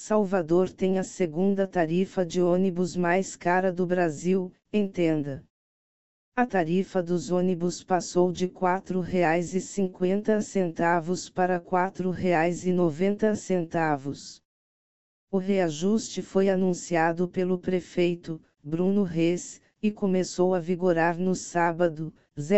Salvador tem a segunda tarifa de ônibus mais cara do Brasil, entenda. A tarifa dos ônibus passou de R$ 4,50 para R$ 4,90. O reajuste foi anunciado pelo prefeito, Bruno Reis, e começou a vigorar no sábado,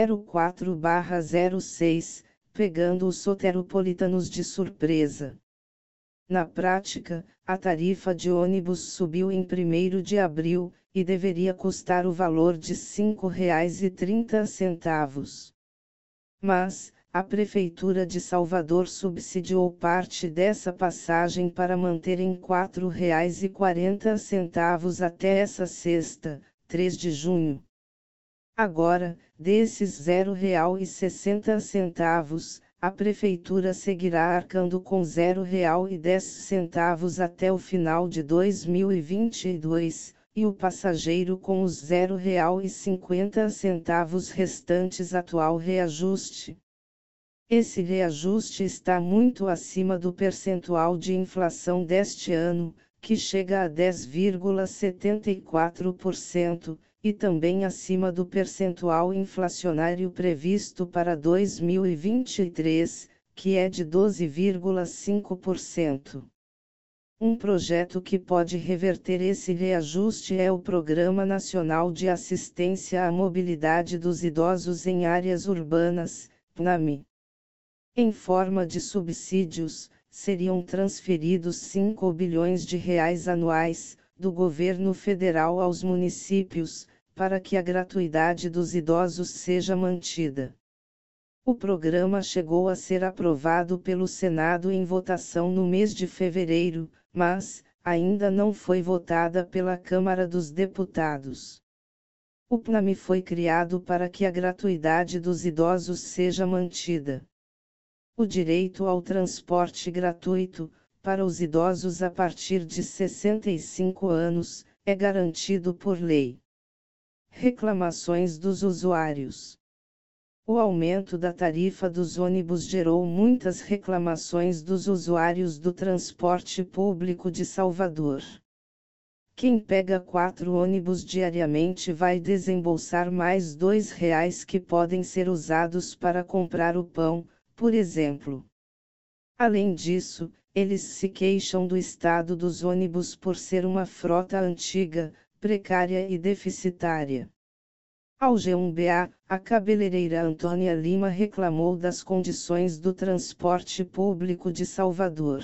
04/06, pegando os soteropolitanos de surpresa. Na prática, a tarifa de ônibus subiu em 1º de abril, e deveria custar o valor de R$ 5,30. Mas, a Prefeitura de Salvador subsidiou parte dessa passagem para manter em R$ 4,40 até essa sexta, 3 de junho. Agora, desses R$ 0,60, a Prefeitura seguirá arcando com R$ 0,10 até o final de 2022, e o passageiro com os R$ 0,50 restantes atual reajuste. Esse reajuste está muito acima do percentual de inflação deste ano, que chega a 10,74%, e também acima do percentual inflacionário previsto para 2023, que é de 12,5%. Um projeto que pode reverter esse reajuste é o Programa Nacional de Assistência à Mobilidade dos Idosos em Áreas Urbanas, PNAMI. Em forma de subsídios, seriam transferidos R$ 5 bilhões anuais, do governo federal aos municípios, para que a gratuidade dos idosos seja mantida. O programa chegou a ser aprovado pelo Senado em votação no mês de fevereiro, mas, ainda não foi votada pela Câmara dos Deputados. O PNAMI foi criado para que a gratuidade dos idosos seja mantida. O direito ao transporte gratuito, para os idosos a partir de 65 anos, é garantido por lei. Reclamações dos usuários. O aumento da tarifa dos ônibus gerou muitas reclamações dos usuários do transporte público de Salvador. Quem pega 4 ônibus diariamente vai desembolsar mais R$ 2 que podem ser usados para comprar o pão, por exemplo. Além disso, eles se queixam do estado dos ônibus por ser uma frota antiga, precária e deficitária. Ao G1BA, a cabeleireira Antônia Lima reclamou das condições do transporte público de Salvador.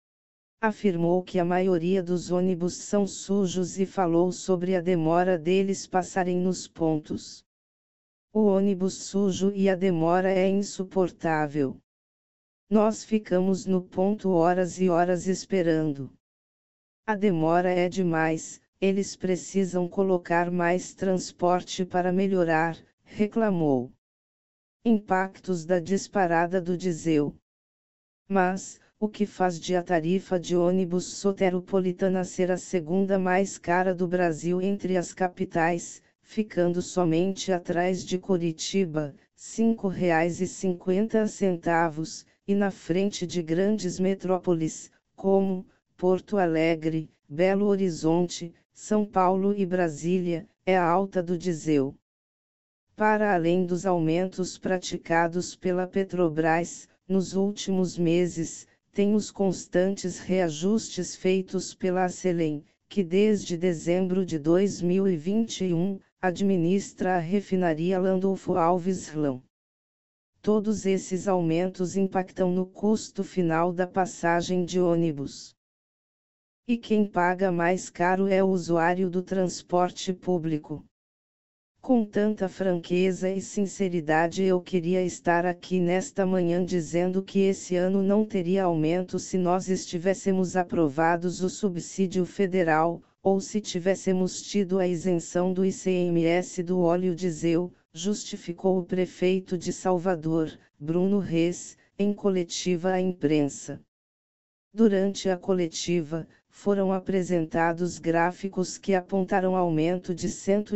Afirmou que a maioria dos ônibus são sujos e falou sobre a demora deles passarem nos pontos. O ônibus sujo e a demora é insuportável. Nós ficamos no ponto horas e horas esperando. A demora é demais, eles precisam colocar mais transporte para melhorar, reclamou. Impactos da disparada do diesel. Mas, o que faz de a tarifa de ônibus soteropolitana ser a segunda mais cara do Brasil entre as capitais, ficando somente atrás de Curitiba, R$ 5,50, e na frente de grandes metrópoles, como Porto Alegre, Belo Horizonte, São Paulo e Brasília, é a alta do diesel. Para além dos aumentos praticados pela Petrobras, nos últimos meses, tem os constantes reajustes feitos pela Acelen, que desde dezembro de 2021, administra a refinaria Landulfo Alves Rlão. Todos esses aumentos impactam no custo final da passagem de ônibus. E quem paga mais caro é o usuário do transporte público. Com tanta franqueza e sinceridade eu queria estar aqui nesta manhã dizendo que esse ano não teria aumento se nós estivéssemos aprovados o subsídio federal, ou se tivéssemos tido a isenção do ICMS do óleo diesel, justificou o prefeito de Salvador, Bruno Reis, em coletiva à imprensa. Durante a coletiva, foram apresentados gráficos que apontaram aumento de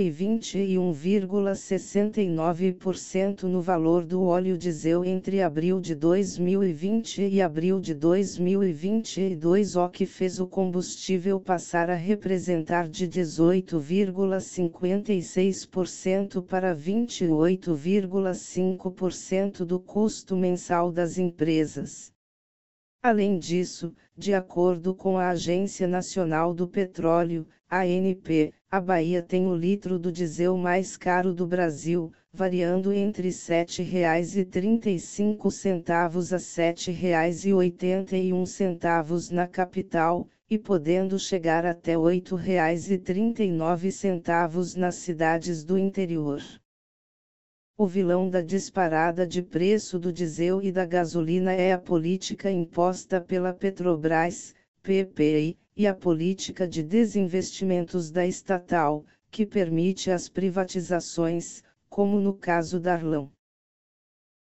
121,69% no valor do óleo diesel entre abril de 2020 e abril de 2022, o que fez o combustível passar a representar de 18,56% para 28,5% do custo mensal das empresas. Além disso, de acordo com a Agência Nacional do Petróleo, ANP, a Bahia tem o litro do diesel mais caro do Brasil, variando entre R$ 7,35 a R$ 7,81 na capital, e podendo chegar até R$ 8,39 nas cidades do interior. O vilão da disparada de preço do diesel e da gasolina é a política imposta pela Petrobras, PPI, e a política de desinvestimentos da estatal, que permite as privatizações, como no caso da Arlão.